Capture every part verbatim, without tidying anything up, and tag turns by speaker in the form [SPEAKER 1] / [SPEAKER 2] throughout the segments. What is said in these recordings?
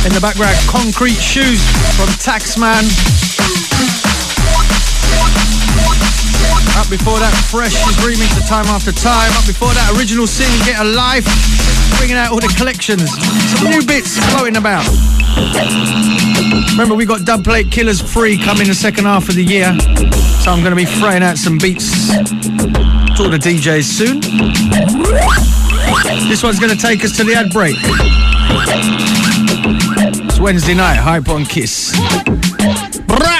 [SPEAKER 1] In the background, Concrete Shoes from Taxman. Up before that, Fresh's remix of Time After Time. Up before that, Original Sin, Get a Life. Bringing out all the collections. Some new bits floating about. Remember, we got Dubplate Killers free coming the second half of the year. So I'm going to be throwing out some beats to all the D Js soon. This one's going to take us to the ad break. It's Wednesday night, Hype on Kiss. Brap!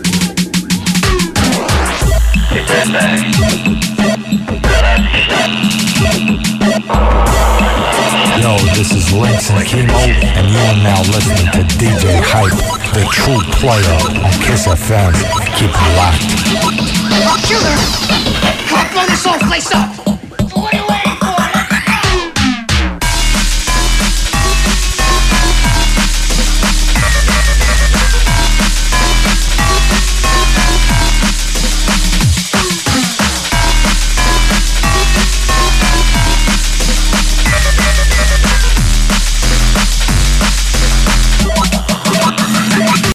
[SPEAKER 2] Yo, this is Lynx and Kimo, and you are now listening to D J Hype, the true player on Kiss F M. Keep it locked.